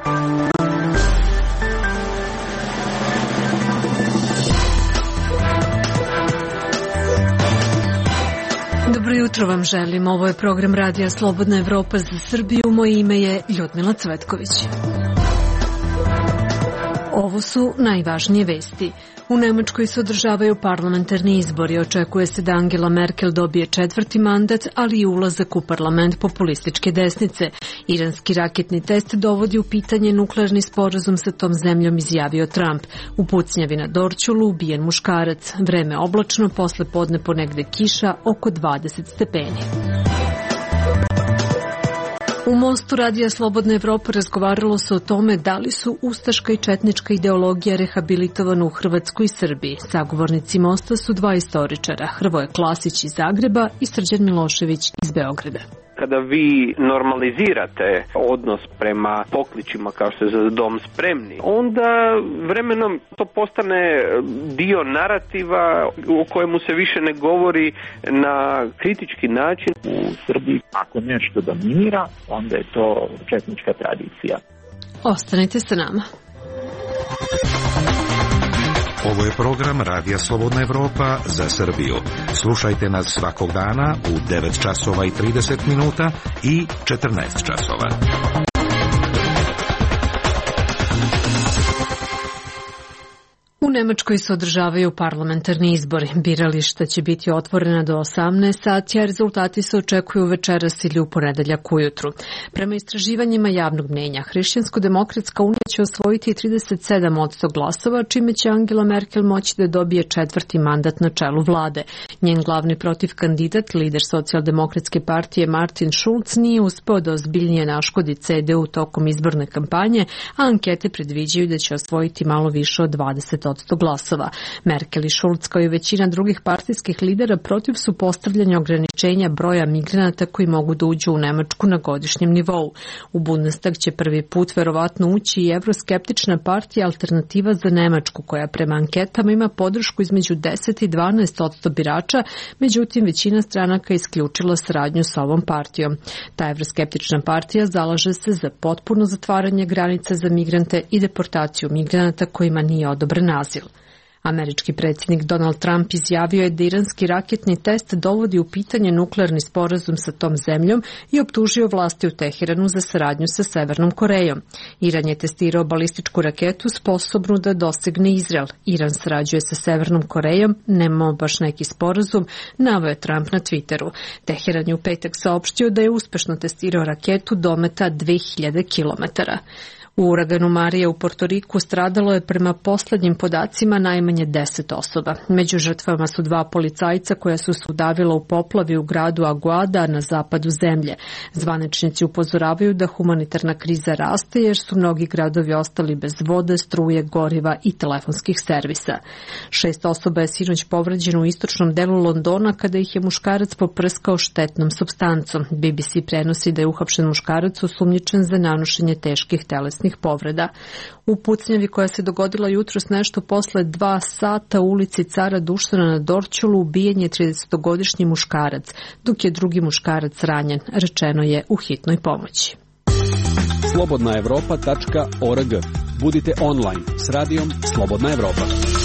Dobro jutro vam želim. Ovo je program Radija Slobodna Evropa za Srbiju. Moje ime je Ljudmila Cvetković. Ovo su najvažnije vesti. U Nemačkoj se održavaju parlamentarni izbori. Očekuje se da Angela Merkel dobije 4. mandat, ali i ulazak u parlament populističke desnice. Iranski raketni test dovodi u pitanje nuklearni sporazum sa tom zemljom, izjavio Trump. U pucnjavi na Dorćolu ubijen muškarac. Vreme oblačno, posle podne ponegde kiša, oko 20 stepeni. U Mostu Radija Slobodna Evropa razgovaralo se o tome da li su ustaška i četnička ideologija rehabilitovana u Hrvatskoj i Srbiji. Sagovornici Mosta su dva istoričara, Hrvoje Klasić iz Zagreba i Srđan Milošević iz Beograda. Kada vi normalizirate odnos prema pokličima kao što je Za dom spremni, onda vremenom to postane dio narativa o kojemu se više ne govori na kritički način. U Srbiji ako nešto dominira, onda je to četnička tradicija. Ostanite sa nama. Ovo je program Radija Slobodna Evropa za Srbiju. Slušajte nas svakog dana u 9 časova i 30 minuta i 14 časova. U Nemačkoj se održavaju parlamentarni izbori. Birališta će biti otvorena do 18 sati, a rezultati se očekuju večeras ili u ponedeljak ujutru. Prema istraživanjima javnog mnjenja, Hrišćansko-demokratska unija će osvojiti 37% glasova, čime će Angela Merkel moći da dobije 4. mandat na čelu vlade. Njen glavni protiv kandidat, lider socijaldemokratske partije Martin Schulz, nije uspeo da ozbiljnije naškodi CDU tokom izborne kampanje, a ankete predviđaju da će osvojiti malo više od 20% glasova. Merkel i Schulz, kao i većina drugih partijskih lidera, protiv su postavljanja ograničenja broja migranata koji mogu da uđu u Nemačku na godišnjem nivou. U Bundestag će prvi put verovatno ući i evroskeptična partija Alternativa za Nemačku, koja prema anketama ima podršku između 10 i 12% birača, međutim većina stranaka isključila saradnju sa ovom partijom. Ta evroskeptična partija zalaže se za potpuno zatvaranje granica za migrante i deportaciju migranata kojima nije odobren azil. Američki predsjednik Donald Trump izjavio je da iranski raketni test dovodi u pitanje nuklearni sporazum sa tom zemljom i optužio vlasti u Teheranu za saradnju sa Severnom Korejom. Iran je testirao balističku raketu sposobnu da dosegne Izrael. Iran sarađuje sa Severnom Korejom, nemamo baš neki sporazum, naveo je Trump na Twitteru. Teheran je u petak saopštio da je uspešno testirao raketu dometa 2000 kilometara. U uraganu Marija u Portoriku stradalo je prema poslednjim podacima najmanje 10 osoba. Među žrtvama su 2 policajca koja su se udavila u poplavi u gradu Aguada na zapadu zemlje. Zvaničnici upozoravaju da humanitarna kriza raste jer su mnogi gradovi ostali bez vode, struje, goriva i telefonskih servisa. 6 osoba je sinoć povređeno u istočnom delu Londona kada ih je muškarac poprskao štetnom supstancom. BBC prenosi da je uhapšen muškarac osumnjičen za nanošenje teških telesnih povreda. U pucnjavi koja se dogodila jutros nešto posle 2 sata u ulici Cara Dušana na Dorćolu ubijen je 30-godišnji muškarac, dok je drugi muškarac ranjen, rečeno je u hitnoj pomoći. Slobodnaevropa.org. Budite online s radijom Slobodna Evropa.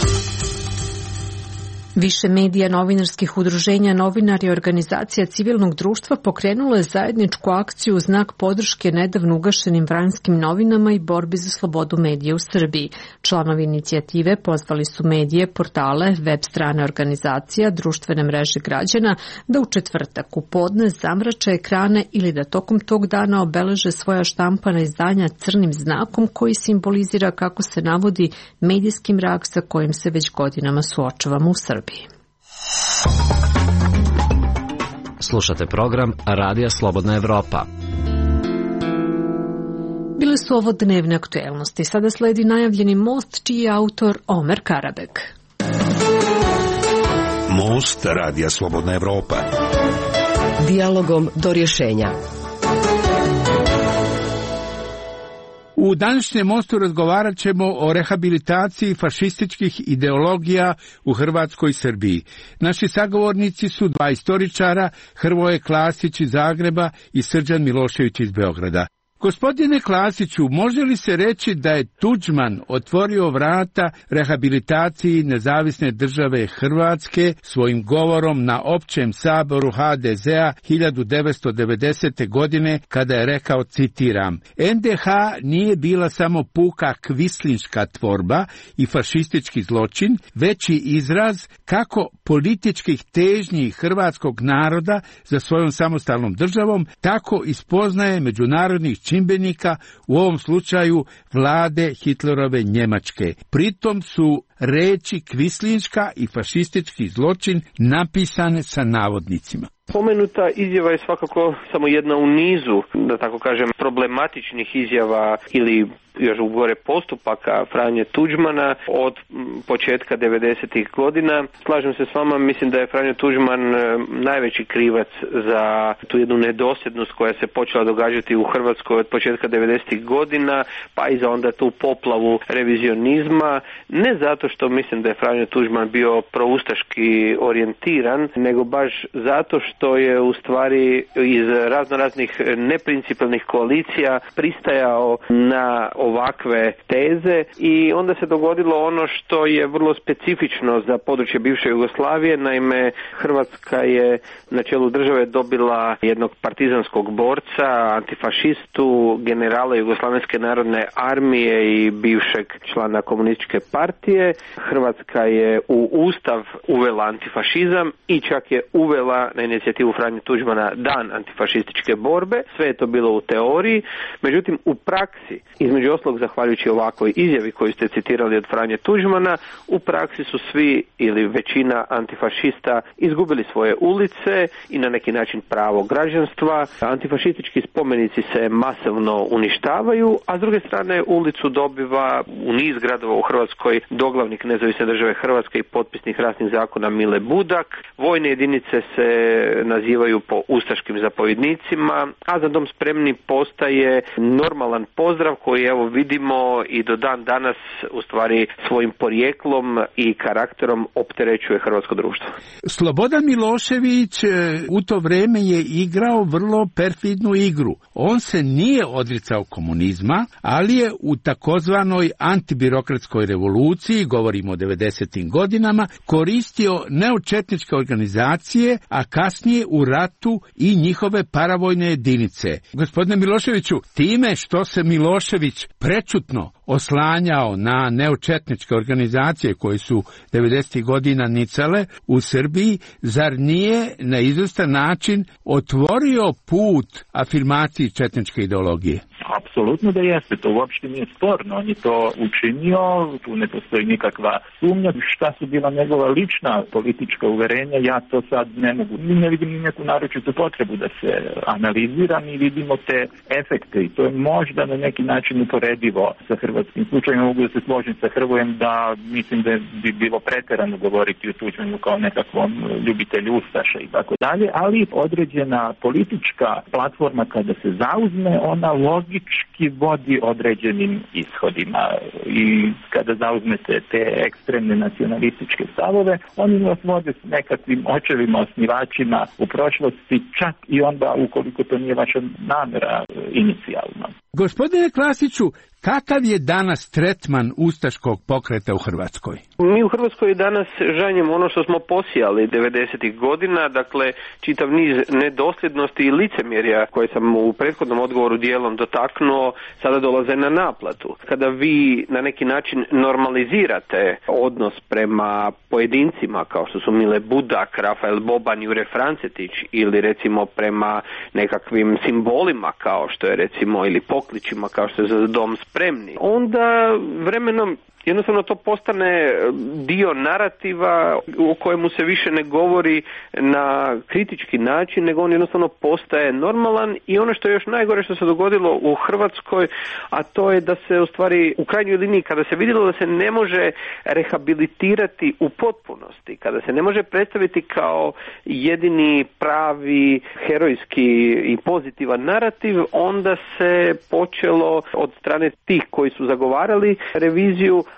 Više medija, novinarskih udruženja, novinari i organizacija civilnog društva pokrenulo je zajedničku akciju u znak podrške nedavno ugašenim Vranjskim novinama i borbi za slobodu medija u Srbiji. Članovi inicijative pozvali su medije, portale, web strane organizacija, društvene mreže građana da u četvrtak u podne zamrače ekrane ili da tokom tog dana obeleže svoja štampana izdanja crnim znakom koji simbolizira, kako se navodi, medijski mrak sa kojim se već godinama suočavamo u Srbiji. Slušate program Radija Slobodna Evropa. Bile su ovo dnevne aktuelnosti. Sada sledi najavljeni Most, čiji je autor Omer Karabek. Most Radija Slobodna Evropa. Dijalogom do rješenja. U današnjem Mostu razgovarat ćemo o rehabilitaciji fašističkih ideologija u Hrvatskoj i Srbiji. Naši sagovornici su 2 istoričara, Hrvoje Klasić iz Zagreba i Srđan Milošević iz Beograda. Gospodine Klasiću, može li se reći da je Tuđman otvorio vrata rehabilitaciji nezavisne države Hrvatske svojim govorom na općem saboru HDZ-a 1990. godine kada je rekao, citiram, NDH nije bila samo puka kvislinška tvorba i fašistički zločin, već i izraz kako političkih težnji hrvatskog naroda za svojom samostalnom državom, tako i spoznaje međunarodnih čimbenika, u ovom slučaju vlade Hitlerove Njemačke. Pritom su reči kvislinška i fašistički zločin napisane sa navodnicima. Spomenuta izjava je svakako samo jedna u nizu, da tako kažem, problematičnih izjava ili još gore postupaka Franje Tuđmana od početka 90-ih godina. Slažem se s vama, mislim da je Franjo Tuđman najveći krivac za tu jednu nedosljednost koja se počela događati u Hrvatskoj od početka 90-ih godina, pa i za onda tu poplavu revizionizma. Ne zato što mislim da je Franjo Tuđman bio proustaški orijentiran, nego baš zato što je u stvari iz raznoraznih neprincipijelnih koalicija pristajao na ovakve teze i onda se dogodilo ono što je vrlo specifično za područje bivše Jugoslavije. Naime, Hrvatska je na čelu države dobila jednog partizanskog borca, antifašistu, generala Jugoslavenske narodne armije i bivšeg člana komunističke partije. Hrvatska je u Ustav uvela antifašizam i čak je uvela na inicijativu Franje Tuđmana dan antifašističke borbe. Sve je to bilo u teoriji, međutim u praksi, između ostalog zahvaljujući ovakvoj izjavi koju ste citirali od Franje Tuđmana, u praksi su svi ili većina antifašista izgubili svoje ulice i na neki način pravo građanstva. Antifašistički spomenici se masovno uništavaju, a s druge strane ulicu dobiva u niz gradova u Hrvatskoj doglavnik Nezavisne države Hrvatske i potpisnik ratnih zakona Mile Budak. Vojne jedinice se nazivaju po ustaškim zapovjednicima, a Za dom spremni postaje normalan pozdrav koji evo vidimo i do dan danas u stvari svojim porijeklom i karakterom opterećuje hrvatsko društvo. Slobodan Milošević u to vrijeme je igrao vrlo perfidnu igru. On se nije odricao komunizma, ali je u takozvanoj antibirokratskoj revoluciji, govorimo o 90. godinama, koristio neočetničke organizacije, a kasnije u ratu i njihove paravojne jedinice. Gospodine Miloševiću, time što se Milošević prečutno oslanjao na neočetničke organizacije koje su 90. godina nicale u Srbiji, zar nije na izvestan način otvorio put afirmaciji četničke ideologije? Apsolutno da jeste, to uopšte nije sporno, on je to učinio, tu ne postoji nikakva sumnja. Šta su bila njegova lična politička uverenja, ja to sad ne mogu, ne vidim ni neku naročitu potrebu da se analizira, mi vidimo te efekte i to je možda na neki način uporedivo sa hrvatskim slučajem. Mogu da se složim sa Hrvojem da mislim da bi bilo preterano govoriti o Tuđmanu kao nekakvom ljubitelju ustaša i tako dalje, ali određena politička platforma kada se zauzme, ona logički vodi određenim ishodima i kada zauzmete te ekstremne nacionalističke stavove, oni vas vode s nekakvim očevima, osnivačima u prošlosti, čak i onda ukoliko to nije vaša namjera inicijalno. Gospodine Klasiću, kakav je danas tretman ustaškog pokreta u Hrvatskoj? Mi u Hrvatskoj danas žanjemo ono što smo posijali 90. godina, dakle čitav niz nedosljednosti i licemjerja koje sam u prethodnom odgovoru dijelom dotaknuo, sada dolaze na naplatu. Kada vi na neki način normalizirate odnos prema pojedincima kao što su Mile Budak, Rafael Boban, Jure Francetić ili recimo prema nekakvim simbolima kao što je recimo ili pokličima kao što je Za dom spremni, onda vremenom jednostavno to postane dio narativa o kojemu se više ne govori na kritički način, nego on jednostavno postaje normalan i ono što je još najgore što se dogodilo u Hrvatskoj, a to je da se u stvari u krajnjoj liniji kada se vidjelo da se ne može rehabilitirati u potpunosti, kada se ne može predstaviti kao jedini pravi herojski i pozitivan narativ, onda se počelo od strane tih koji su zagovarali reviziju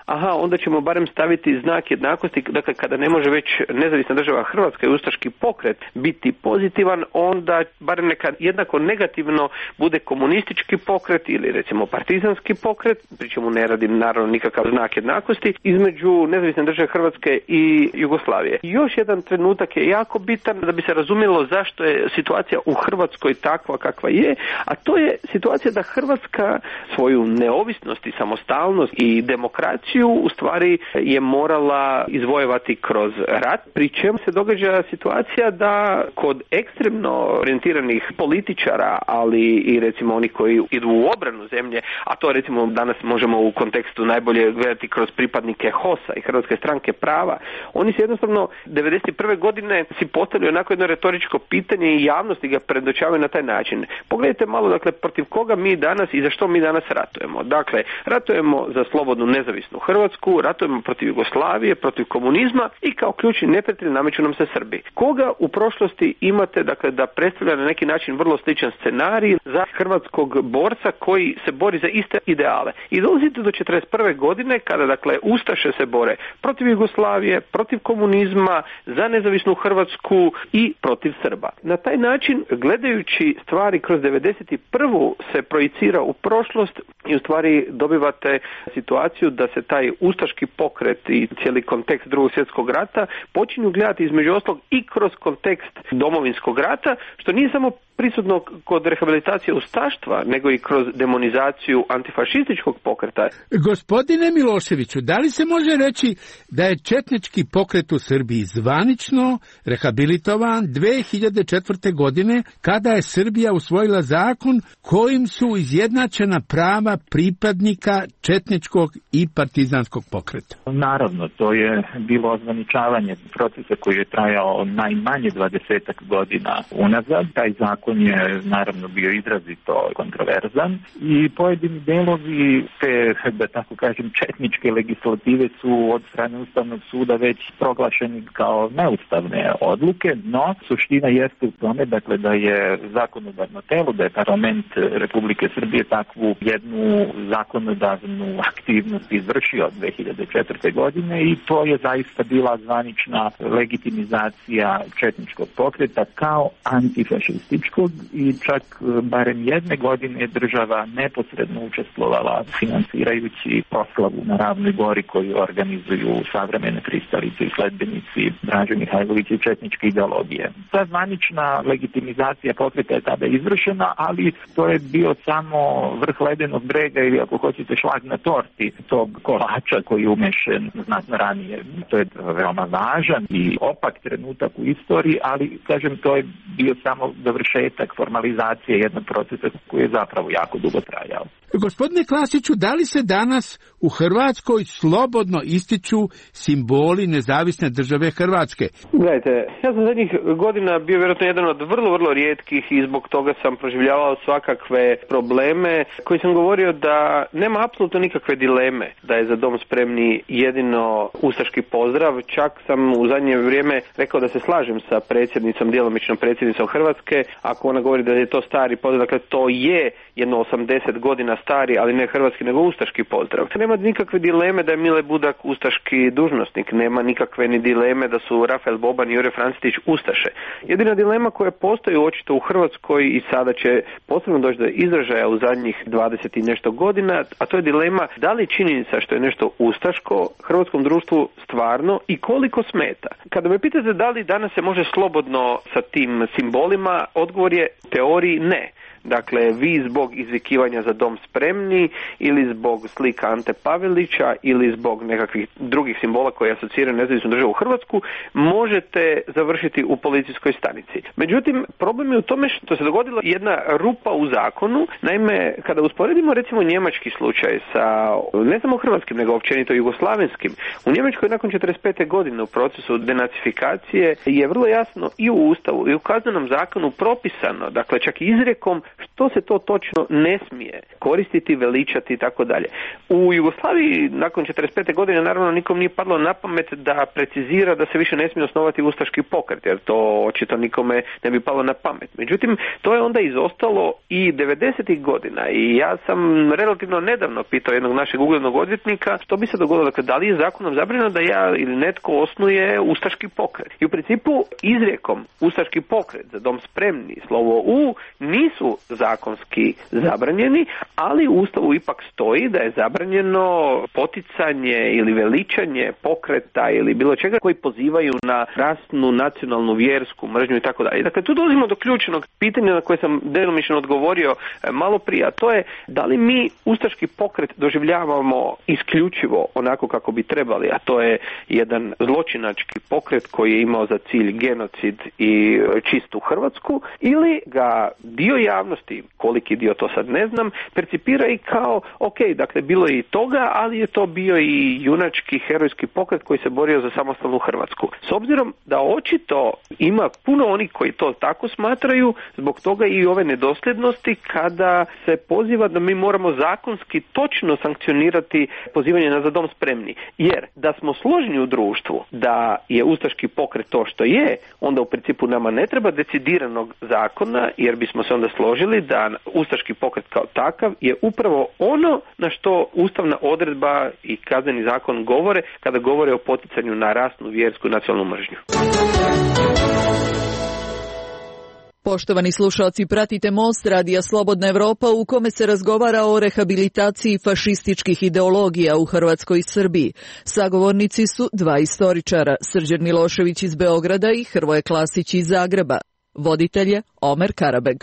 onda ćemo barem staviti znak jednakosti, dakle kada ne može već nezavisna država Hrvatska i ustaški pokret biti pozitivan, onda barem neka jednako negativno bude komunistički pokret ili recimo partizanski pokret, pri čemu ne radim naravno nikakav znak jednakosti, između nezavisne države Hrvatske i Jugoslavije. Još jedan trenutak je jako bitan da bi se razumjelo zašto je situacija u Hrvatskoj takva kakva je, a to je situacija da Hrvatska svoju neovisnost i samostalnost i demokraciju u stvari je morala izvojevati kroz rat, pri čemu se događa situacija da kod ekstremno orijentiranih političara, ali i recimo oni koji idu u obranu zemlje, a to recimo danas možemo u kontekstu najbolje gledati kroz pripadnike HOS-a i Hrvatske stranke prava, oni se jednostavno 1991. godine si postavili onako jedno retoričko pitanje i javnosti ga predočavaju na taj način. Pogledajte malo, dakle, protiv koga mi danas i za što mi danas ratujemo. Dakle, ratujemo za slobodnu nezavisnu Hrvatsku, ratujemo protiv Jugoslavije, protiv komunizma i kao ključni neprijatelj nameću nam se Srbi. Koga u prošlosti imate, dakle, da predstavlja na neki način vrlo sličan scenarij za hrvatskog borca koji se bori za iste ideale. I dolazite do 1941. godine kada, dakle, ustaše se bore protiv Jugoslavije, protiv komunizma, za nezavisnu Hrvatsku i protiv Srba. Na taj način, gledajući stvari kroz 1991. se projicira u prošlost i u stvari dobivate situaciju da se taj ustaški pokret i cijeli kontekst Drugog svjetskog rata počinju gledati između ostalog i kroz kontekst Domovinskog rata, što nije samo prisutno kod rehabilitacije ustaštva, nego i kroz demonizaciju antifašističkog pokreta. Gospodine Miloševiću, da li se može reći da je četnički pokret u Srbiji zvanično rehabilitovan 2004. godine kada je Srbija usvojila zakon kojim su izjednačena prava pripadnika četničkog i partizanskog pokreta? Naravno, to je bilo ozvaničavanje procesa koji je trajao najmanje 20 godina unazad. Taj zakon je naravno bio izrazito kontroverzan i pojedini delovi te, da tako kažem, četničke legislative su od strane Ustavnog suda već proglašeni kao neustavne odluke, no suština jeste u tome, dakle, da je zakonodavno telo, da je parlament Republike Srbije takvu jednu zakonodavnu aktivnost izvršio od 2004. godine i to je zaista bila zvanična legitimizacija četničkog pokreta kao antifašističkog i čak barem jedne godine država neposredno učestvovala finansirajući proslavu na Ravnoj Gori koju organizuju savremene pristalice i sledbenici Draže Mihajlovića i četničke ideologije. Ta zvanična legitimizacija pokreta je tada izvršena, ali to je bio samo vrh ledenog brega ili ako hoćete šlag na torti tog kolača koji je umešen znatno ranije. To je veoma važan i opak trenutak u istoriji, ali kažem to je bio samo dovršetak formalizacije jednog procesa koji je zapravo jako dugo trajao. Gospodine Klasiću, da li se danas u Hrvatskoj slobodno ističu simboli nezavisne države Hrvatske? Gledajte, ja sam zadnjih godina bio vjerojatno jedan od vrlo rijetkih i zbog toga sam proživljavao svakakve probleme koji sam govorio da nema apsolutno nikakve dileme da je Za dom spremni jedino ustaški pozdrav. Čak sam u zadnje vrijeme rekao da se slažem sa predsjednicom, djelomično predsjednicom Hrvatske, ako ona govori da je to stari pozdrav, dakle to je jedno 80 godina stari, ali ne hrvatski nego ustaški pozdrav. Nema nikakve dileme da je Mile Budak ustaški dužnosnik, nema nikakve ni dileme da su Rafael Boban i Jure Francetić ustaše. Jedina dilema koja postoji očito u Hrvatskoj i sada će posebno doći do izražaja u zadnjih 20 i nešto godina, a to je dilema da li činjenica što je nešto ustaško hrvatskom društvu stvarno i koliko smeta. Kada me pitate da li danas se može slobodno sa tim simbolima, odgovor je u teoriji ne. Dakle, vi zbog izvikivanja Za dom spremni ili zbog slika Ante Pavelića ili zbog nekakvih drugih simbola koji asociraju nezavisnu državu Hrvatsku možete završiti u policijskoj stanici. Međutim, problem je u tome što se dogodila jedna rupa u zakonu. Naime, kada usporedimo recimo njemački slučaj sa ne samo hrvatskim nego općenito jugoslavenskim, u Njemačkoj nakon 45. godine u procesu denacifikacije je vrlo jasno i u Ustavu i u Kaznenom zakonu propisano, dakle čak izrijekom, što se to točno ne smije koristiti, veličati i tako dalje. U Jugoslaviji nakon 45. godine naravno nikom nije padlo na pamet da precizira da se više ne smije osnovati ustaški pokret, jer to očito nikome ne bi palo na pamet. Međutim, to je onda izostalo i 90. godina i ja sam relativno nedavno pitao jednog našeg uglednog odvjetnika što bi se dogodilo, dakle, da li je zakonom zabranjeno da ja ili netko osnuje ustaški pokret. I u principu izrijekom ustaški pokret, Za dom spremni, slovo U, nisu zakonski zabranjeni, ali u Ustavu ipak stoji da je zabranjeno poticanje ili veličanje pokreta ili bilo čega koji pozivaju na rasnu, nacionalnu, vjersku mržnju i tako dalje. Dakle, tu dolazimo do ključnog pitanja na koje sam djelomično odgovorio malo prije, a to je da li mi ustaški pokret doživljavamo isključivo onako kako bi trebali, a to je jedan zločinački pokret koji je imao za cilj genocid i čistu Hrvatsku, ili ga dio javnosti, koliki dio to sad ne znam, percipira i kao, ok, dakle, bilo je i toga, ali je to bio i junački, herojski pokret koji se borio za samostalnu Hrvatsku. S obzirom da očito ima puno onih koji to tako smatraju, zbog toga i ove nedosljednosti kada se poziva da mi moramo zakonski točno sankcionirati pozivanje na Za dom spremni. Jer da smo složni u društvu da je ustaški pokret to što je, onda u principu nama ne treba decidiranog zakona, jer bismo se onda složili da ustaški pokret kao takav je upravo ono na što ustavna odredba i kazneni zakon govore kada govore o poticanju na rasnu, vjersku i nacionalnu mržnju. Poštovani slušalci, pratite Most Radija Slobodna Evropa u kome se razgovara o rehabilitaciji fašističkih ideologija u Hrvatskoj i Srbiji. Sagovornici su dva istoričara, Srđan Milošević iz Beograda i Hrvoje Klasić iz Zagreba. Voditelj je Omer Karabeg.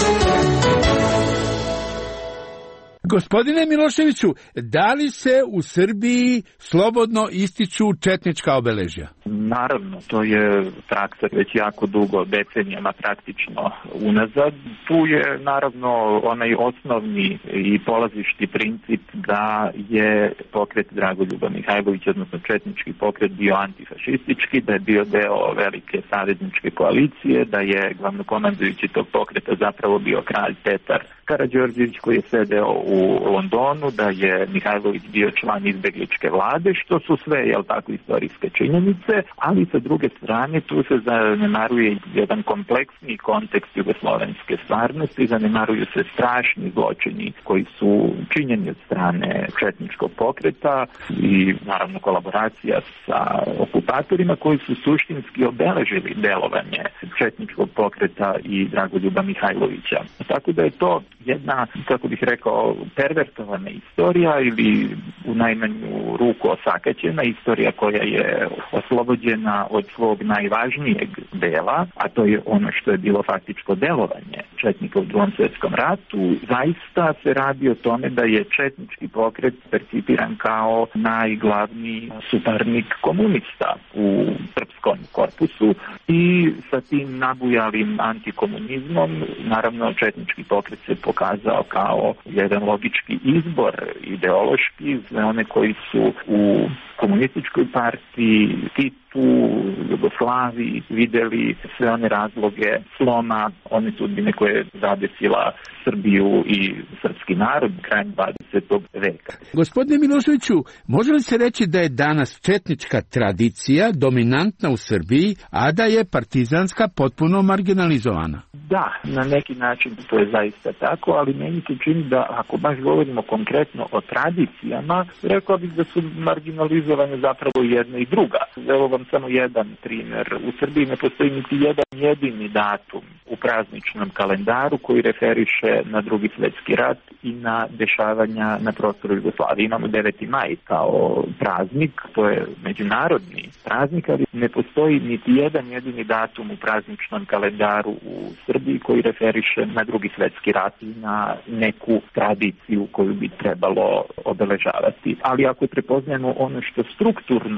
Gospodine Miloševiću, da li se u Srbiji slobodno ističu četnička obeležja? Naravno, to je praksa već jako dugo, decenijama praktično unazad. Tu je naravno onaj osnovni i polazišti princip da je pokret Dragoljuba Mihajlovića, odnosno četnički pokret, bio antifašistički, da je bio deo velike savezničke koalicije, da je glavnokomandujući tog pokreta zapravo bio kralj Petar Karađorđević koji je sedeo u Londonu, da je Mihajlović bio član izbegličke vlade, što su sve, tako, istorijske činjenice, ali sa druge strane tu se zanemaruje jedan kompleksni kontekst jugoslovenske stvarnosti, zanemaruju se strašni zločini koji su činjeni od strane četničkog pokreta i naravno kolaboracija sa okupatorima koji su suštinski obeležili delovanje četničkog pokreta i Dragoljuba Mihajlovića. Tako da je to jedna, kako bih rekao, pervertovana istorija ili u najmanju ruku osakaćena istorija koja je oslobođena od svog najvažnijeg dela, a to je ono što je bilo faktičko delovanje četnika u Drugom svjetskom ratu. Zaista se radi o tome da je četnički pokret percipiran kao najglavniji suparnik komunista u srpskom korpusu i sa tim nabujalim antikomunizmom naravno četnički pokret se pokazao kao jedan logički izbor ideološki za one koji su u komunističkoj partiji, Titu, Jugoslaviji vidjeli sve one razloge sloma, one sudbine koje je zadesila Srbiju i srpski narod krajem 20. veka. Gospodine Miloševiću, može li se reći da je danas četnička tradicija dominantna u Srbiji, a da je partizanska potpuno marginalizovana? Da, na neki način to je zaista tako, ali meni se čini da ako baš govorimo konkretno o tradicijama, rekao bih da su marginalizovane zapravo jedna i druga. Evo vam samo jedan primjer. U Srbiji ne postoji niti jedan jedini datum u prazničnom kalendaru koji referiše na Drugi svjetski rat i na dešavanja na prostoru Jugoslavije. Imamo 9. maj kao praznik, to je međunarodni praznik, ali ne postoji niti jedan jedini datum u prazničnom kalendaru u Srbiji koji referiše na Drugi svjetski rat i na neku tradiciju koju bi trebalo obeležavati. Ali ako prepoznajemo ono što strukturno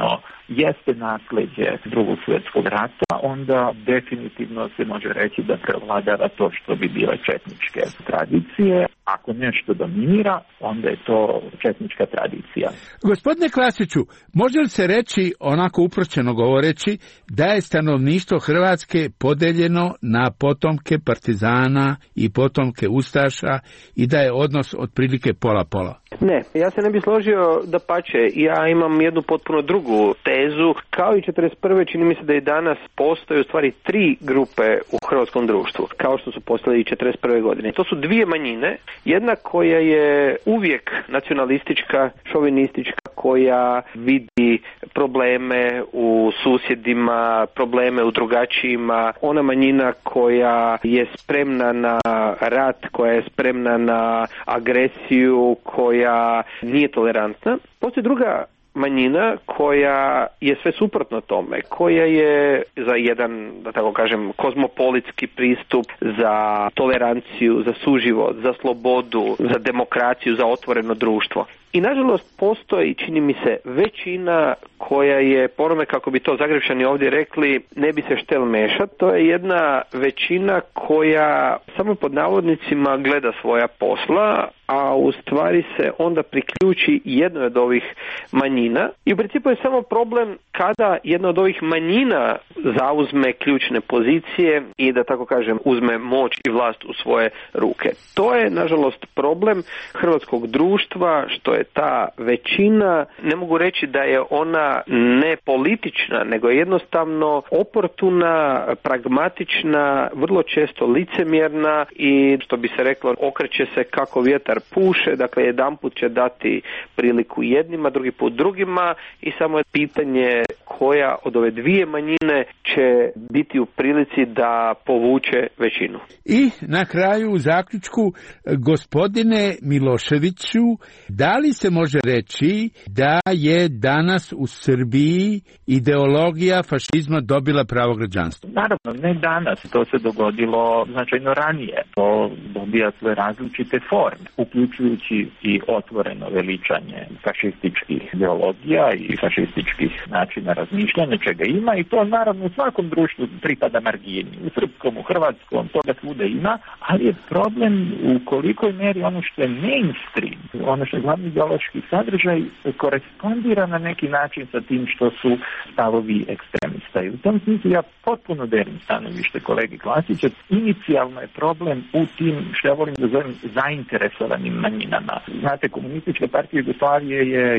jeste nasljeđe Drugog svjetskog rata, onda definitivno se može reći da prevladava to što bi bile četničke tradicije. Ako nešto dominira, onda je to četnička tradicija. Gospodine Klasiću, može li se reći, onako uprošćeno govoreći, da je stanovništvo Hrvatske podeljeno na potomke partizana i potomke ustaša i da je odnos otprilike pola-pola? Ne, ja se ne bi složio, dapače, ja imam jednu potpuno drugu tezu. Kao i 1941. čini mi se da i danas postoje u stvari 3 grupe u hrvatskom društvu, kao što su postale i 1941. godine. To su 2 manjine, jedna koja je uvijek nacionalistička, šovinistička, koja vidi probleme u susjedima, probleme u drugačijima, ona manjina koja je spremna na rat, koja je spremna na agresiju, koja nije tolerantna. Postoji druga manjina koja je sve suprotno tome, koja je za jedan, da tako kažem, kozmopolitski pristup, za toleranciju, za suživot, za slobodu, za demokraciju, za otvoreno društvo. I nažalost postoji, čini mi se, većina koja je, po onome kako bi to Zagrepčani ovdje rekli, ne bi se štel mešat. To je jedna većina koja samo pod navodnicima gleda svoja posla, a u stvari se onda priključi jednoj od ovih manjina. I u principu je samo problem kada jedna od ovih manjina zauzme ključne pozicije i, da tako kažem, uzme moć i vlast u svoje ruke. To je, nažalost, problem hrvatskog društva, što je ta većina, ne mogu reći da je ona ne politična, nego je jednostavno oportuna, pragmatična, vrlo često licemjerna i, što bi se reklo, okreće se kako vjetar puše. Dakle, jedanput će dati priliku jednima, drugi put drugima i samo je pitanje koja od ove 2 manjine će biti u prilici da povuče većinu. I na kraju u zaključku, gospodine Miloševiću, da li se može reći da je danas u Srbiji ideologija fašizma dobila pravo građanstvo? Naravno, ne danas, to se dogodilo značajno ranije. To dobija sve različite forme, uključujući i otvoreno veličanje fašističkih ideologija i fašističkih načina razmišljanja, čega ima, i to naravno u svakom društvu pripada margini. U srpskom, u hrvatskom, toga svuda ima, ali je problem u kolikoj meri ono što je mainstream, ono što je glavni ideološki sadržaj, korespondira na neki način sa tim što su stavovi ekstremista. I u tom smislu ja potpuno delim stanovište kolegi Klasića. Inicijalno je problem u tim, što ja volim da zovem, zainteresovanim manjinama. Znate, Komunistička partija Jugoslavije je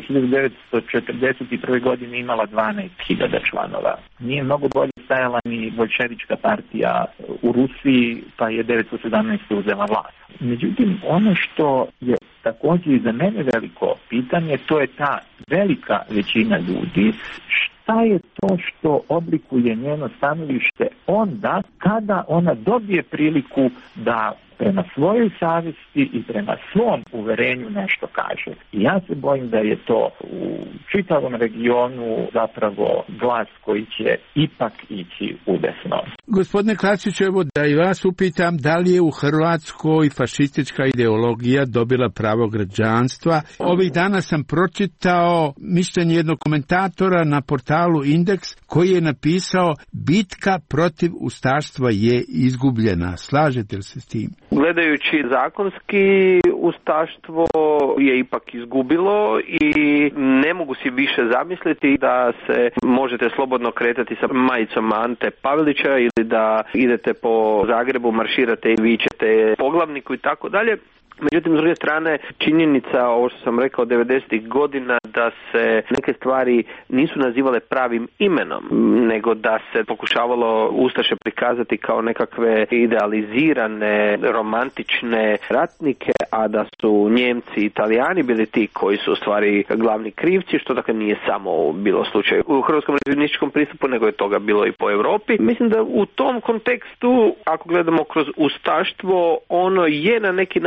1941. godine imala 12.000 članova. Nije mnogo bolje stajala ni Boljševička partija u Rusiji, pa je 1917. uzela vlast. Međutim, ono što je također i za mene veliko pitanje, to je ta velika većina ljudi. Šta je to što oblikuje njeno stanovište onda kada ona dobije priliku da prema svojoj savjesti i prema svom uverenju nešto kaže? I ja se bojim da je to u čitavom regionu zapravo glas koji će ipak ići udesno. Gospodine Klasiću, evo da i vas upitam, da li je u Hrvatskoj fašistička ideologija dobila pravo građanstva? Ovih dana sam pročitao mišljenje jednog komentatora na portalu Indeks koji je napisao: bitka protiv ustaštva je izgubljena. Slažete li se s tim? Gledajući zakonski, ustaštvo je ipak izgubilo i ne mogu si više zamisliti da se možete slobodno kretati sa majicom Ante Pavelića ili da idete po Zagrebu, marširate i vičete poglavniku i tako dalje. Međutim, s druge strane, činjenica, ovo što sam rekao, 90. godina, da se neke stvari nisu nazivale pravim imenom, nego da se pokušavalo ustaše prikazati kao nekakve idealizirane, romantične ratnike, a da su Njemci i Italijani bili ti koji su u stvari glavni krivci, što dakle nije samo bilo slučaj u hrvatskom revizijonističkom pristupu, nego je toga bilo i po Europi. Mislim da u tom kontekstu, ako gledamo kroz ustaštvo, ono je na neki način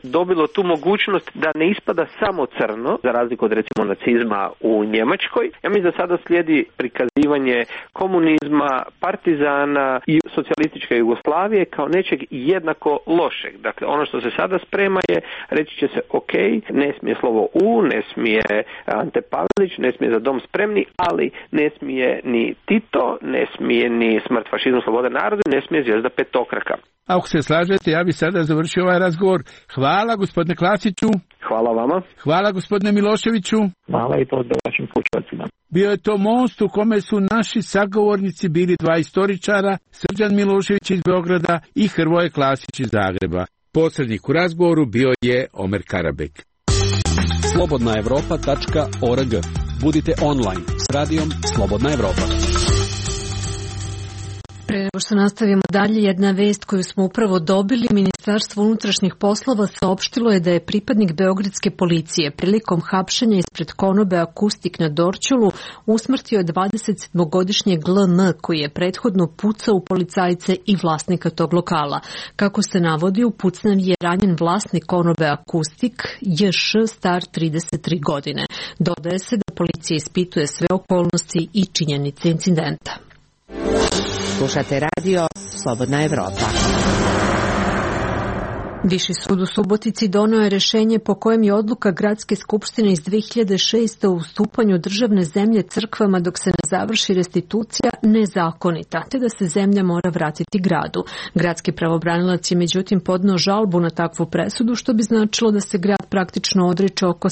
dobilo tu mogućnost da ne ispada samo crno, za razliku od recimo nacizma u Njemačkoj. Ja mislim da sada slijedi prikazivanje komunizma, partizana i socijalističke Jugoslavije kao nečeg jednako lošeg. Dakle, ono što se sada sprema je, reći će se ok, ne smije slovo U, ne smije Ante Pavelić, ne smije Za dom spremni, ali ne smije ni Tito, ne smije ni smrt fašizmu, sloboda narodu, ne smije zvijezda petokraka. Ako se slažete, ja bih sada završio ovaj razgovor. Hvala gospodine Klasiću. Hvala vama. Hvala gospodine Miloševiću. Hvala i pozdrav vašim slušalcima. Bio je to most u kome su naši sagovornici bili dva istoričara, Srđan Milošević iz Beograda i Hrvoje Klasić iz Zagreba. Posrednik u razgovoru bio je Omer Karabek. slobodnaevropa.org. Budite online s radijom Slobodna Evropa. Pre nego što nastavimo dalje, jedna vest koju smo upravo dobili, Ministarstvo unutrašnjih poslova saopštilo je da je pripadnik beogradske policije prilikom hapšenja ispred konobe Akustik na Dorćolu usmrtio 27-godišnjeg LN koji je prethodno pucao u policajce i vlasnika tog lokala. Kako se navodi, u pucnjavi je ranjen vlasnik konobe Akustik, JŠ, star 33 godine. Dodaje se da policija ispituje sve okolnosti i činjenice incidenta. Slušate radio Slobodna Evropa. Viši sud u Subotici doneo je rješenje po kojem je odluka Gradske skupštine iz 2006. o ustupanju državne zemlje crkvama dok se ne završi restitucija nezakonita, te da se zemlja mora vratiti gradu. Gradski pravobranilac je međutim podneo žalbu na takvu presudu, što bi značilo da se grad praktično odriče oko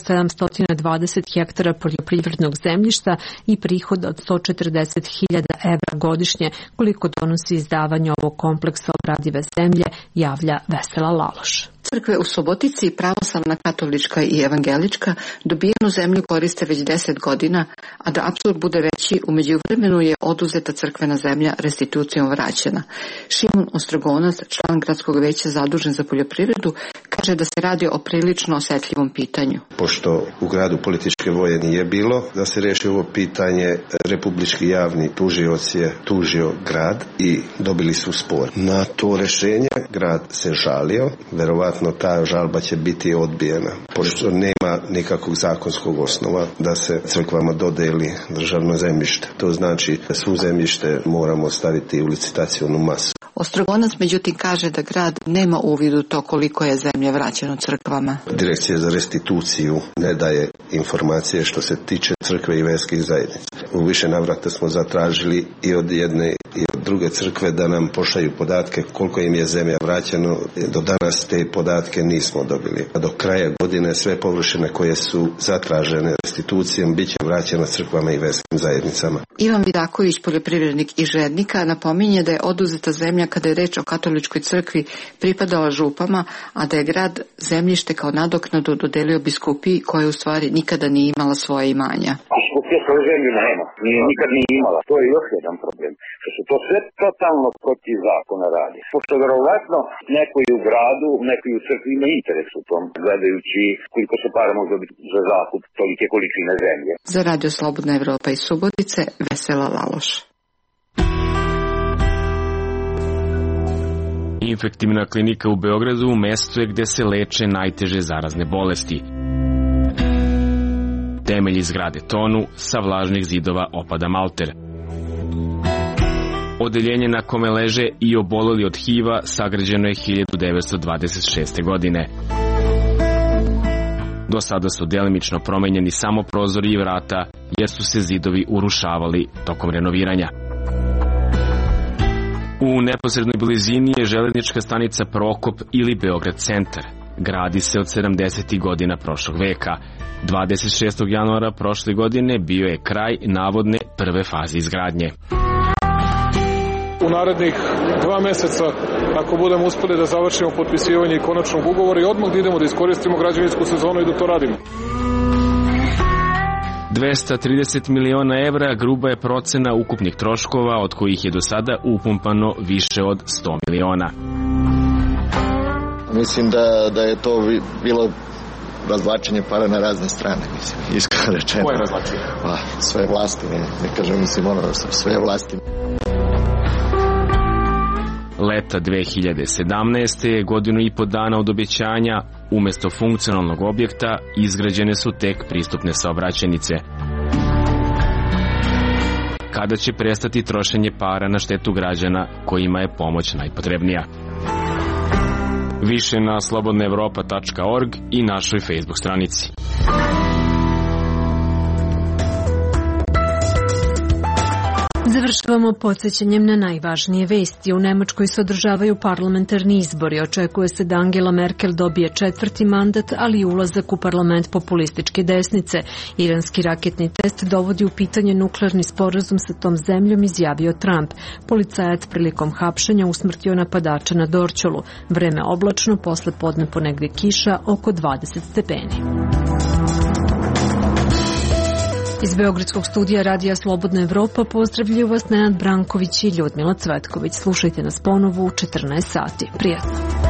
720 hektara poljoprivrednog zemljišta i prihoda od 140.000 evra godišnje, koliko donosi izdavanje ovog kompleksa obradive zemlje, javlja Vesela Laloš. Crkve u Subotici, pravoslavna, katolička i evangelička, dobijenu zemlju koriste već 10 godina, a da apsurd bude veći, u međuvremenu je oduzeta crkvena zemlja restitucijom vraćena. Šimun Ostrogonac, član gradskog veća zadužen za poljoprivredu, kaže da se radi o prilično osetljivom pitanju. Pošto u gradu političke voje nije bilo, da se riješi ovo pitanje, republički javni tužioc je tužio grad i dobili su spor. Na to rješenje grad se žalio, verovatno ta žalba će biti odbijena, pošto nema nikakvog zakonskog osnova da se crkvama dodeli državno zemljište. To znači da svu zemljište moramo staviti u licitacionu masu. Ostrogonac međutim kaže da grad nema uvid u to koliko je zemlje vraćeno crkvama. Direkcija za restituciju ne daje informacije što se tiče crkve i verskih zajednica. U više navrata smo zatražili i od jedne i od druge crkve da nam pošalju podatke koliko im je zemlja vraćeno. Do danas te podatke nismo dobili. A do kraja godine sve površine koje su zatražene restitucijom bit će vraćene crkvama i verskim zajednicama. Ivan Vidaković, poljoprivrednik iz Žednika, napominje da je oduzeta zemlja kada je reč o katoličkoj crkvi pripadala župama, a da je grad zemljište kao nadoknadu dodelio biskupiji koja u stvari nikada nije imala svoje imanja. Biskupija svoju zemlju nema, nikad nije imala. To je još jedan problem. Što su to sve totalno protiv zakona radi. Pošto verovatno neko i u gradu, neko i u crkvi ima interes u tom, gledajući koliko se para može dobiti za zakup tolike količine zemlje. Za Radio Slobodna Evropa iz Subotice, Vesela Laloš. Infektivna klinika u Beogradu mesto je gde se leče najteže zarazne bolesti. Temelji zgrade tonu, sa vlažnih zidova opada malter. Odeljenje na kome leže i oboleli od HIV-a sagrađeno je 1926. godine. Do sada su delimično promenjeni samo prozori i vrata, jer su se zidovi urušavali tokom renoviranja. U neposrednoj blizini je železnička stanica Prokop ili Beograd centar. Gradi se od 70. godina prošlog veka. 26. januara prošle godine bio je kraj navodne prve faze izgradnje. U narednih 2 meseca, ako budemo uspeli da završimo potpisivanje i konačnog ugovora i odmah da idemo da iskoristimo građevinsku sezonu i da to radimo. 230 miliona evra gruba je procena ukupnih troškova, od kojih je do sada upumpano više od 100 miliona. Mislim da je to bilo razvlačenje para na razne strane, mislim, iskreno rečeno. Koje razvlačenje? Sve vlasti, ne kažem, mislim, sve vlasti. Leta 2017. godinu i po dana od obećanja, umesto funkcionalnog objekta izgrađene su tek pristupne saobraćajnice. Kada će prestati trošenje para na štetu građana kojima je pomoć najpotrebnija? Više na slobodnaevropa.org i našoj Facebook stranici. Završavamo podsjećanjem na najvažnije vesti. U Nemačkoj se održavaju parlamentarni izbori. Očekuje se da Angela Merkel dobije 4. mandat, ali i ulazak u parlament populističke desnice. Iranski raketni test dovodi u pitanje nuklearni sporazum sa tom zemljom, izjavio Trump. Policajac prilikom hapšenja usmrtio napadača na Dorćolu. Vreme oblačno, posle podne ponegde kiša, oko 20 stepeni. Iz Beogradskog studija Radija Slobodna Evropa pozdravljaju vas Nenad Branković i Ljudmila Cvetković. Slušajte nas ponovo u 14 sati. Prijatno.